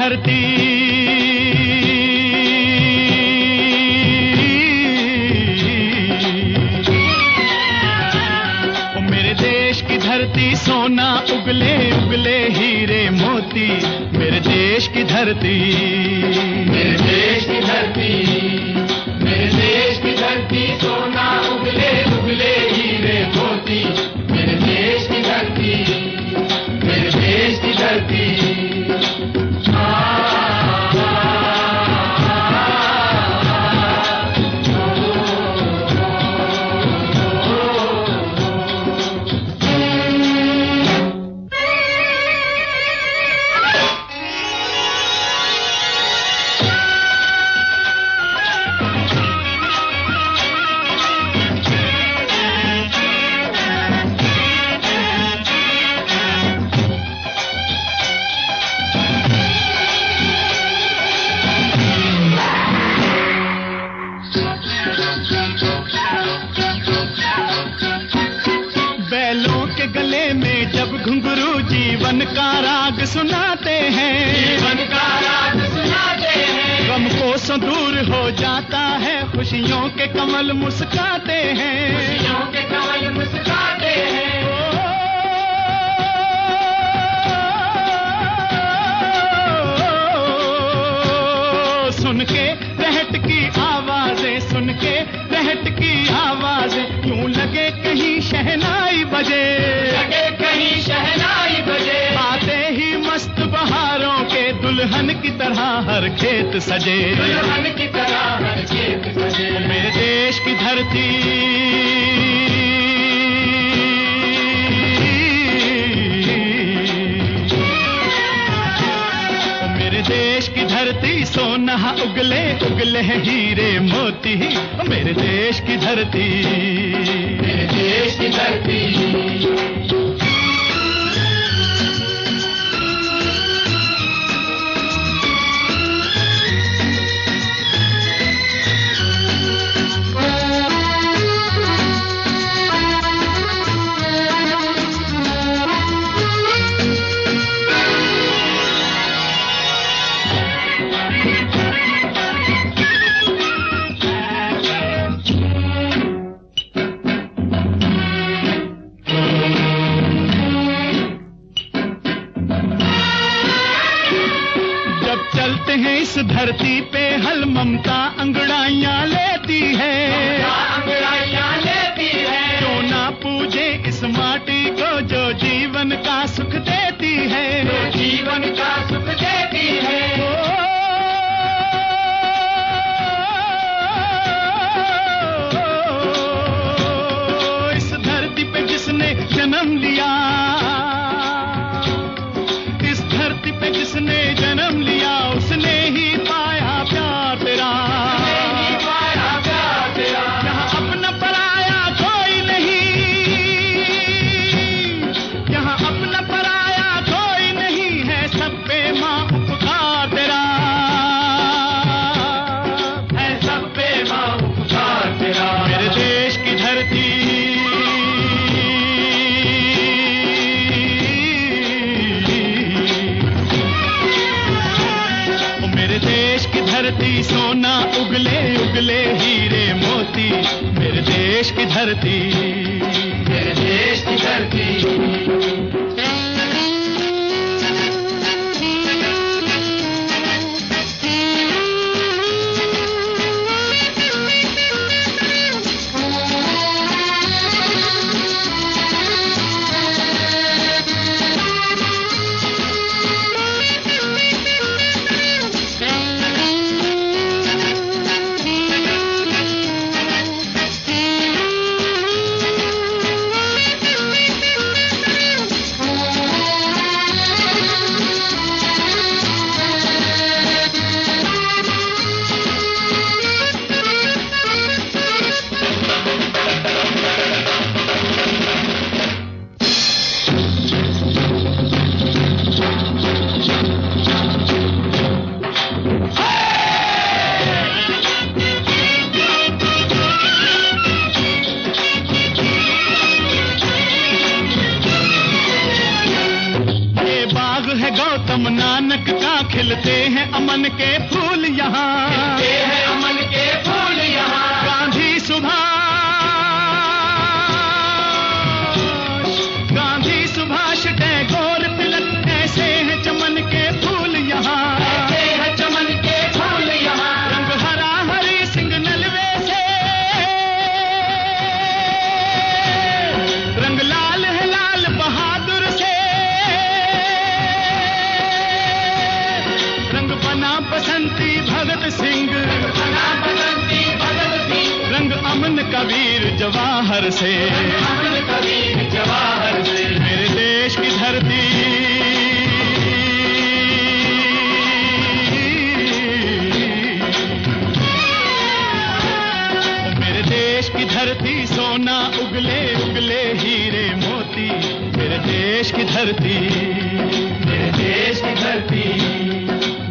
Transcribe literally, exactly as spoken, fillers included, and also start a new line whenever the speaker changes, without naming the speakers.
धरती, ओ मेरे देश की धरती सोना उगले उगले हीरे मोती, मेरे देश की धरती,
मेरे देश की धरती, मेरे देश की धरती सोना उगले उगले हीरे मोती, मेरे देश की धरती, मेरे देश की धरती।
गले में जब घुंघरू जीवन का राग सुनाते हैं,
जीवन का राग सुनाते हैं,
गम को सो दूर हो जाता है, खुशियों के कमल मुस्काते हैं,
खुशियों के कमल मुस्काते हैं।
सुन के रहट की आवाजें, सुन के रहट की आवाजें, यूं लगे कहीं शहनाई बजे,
लगे कहीं शहनाई बजे,
आते ही मस्त बहारों के दुल्हन की तरह हर खेत सजे,
दुल्हन की तरह हर खेत सजे।
मेरे देश की धरती, मेरे देश की धरती सोना उगले उगले हीरे मोती, मेरे देश की धरती,
मेरे देश की धरती।
चलते हैं इस धरती पे हल ममता अंगड़ाइयां लेती है,
अंगड़ाइयां लेती है,
क्यों ना पूजे इस माटी को जो जीवन का सुख देती है,
जो जीवन का सुख देती है।
ओ, इस धरती पे जिसने जन्म लिया, इस धरती पे जिसने जन्म लिया, उसने ही पाया प्यार तेरा,
नहीं पाया प्यार तेरा।
यहाँ अपना पराया कोई नहीं, यहाँ अपना पराया कोई नहीं है, सब पे माँ उपकार तेरा,
है सब पे माँ उपकार तेरा।
मेरे देश की धरती, मेरे देश की धरती सोना उगले उगले हीरे मोती, मेरे देश की धरती,
मेरे देश की धरती।
गौतम नानक का खिलते हैं अमन के फूल यहाँ,
खिलते हैं अमन के फूल यहाँ।
गांधी सुभाष, गांधी सुभाष टैगोर तिलक, ऐसे हैं चमन के फूल यहाँ,
ऐसे हैं चमन के फूल यहाँ।
रंग हरा हरी सिंह नलवे से, रंग लाल है लाल बहादुर से, रंग बना बसंती भगत सिंह,
बना बसंती भगत सिंह।
रंग अमन कबीर जवाहर से,
अमन कबीर जवाहर से।
मेरे देश की धरती, मेरे देश की धरती सोना उगले उगले हीरे मोती, मेरे देश की धरती,
मेरे देश की धरती।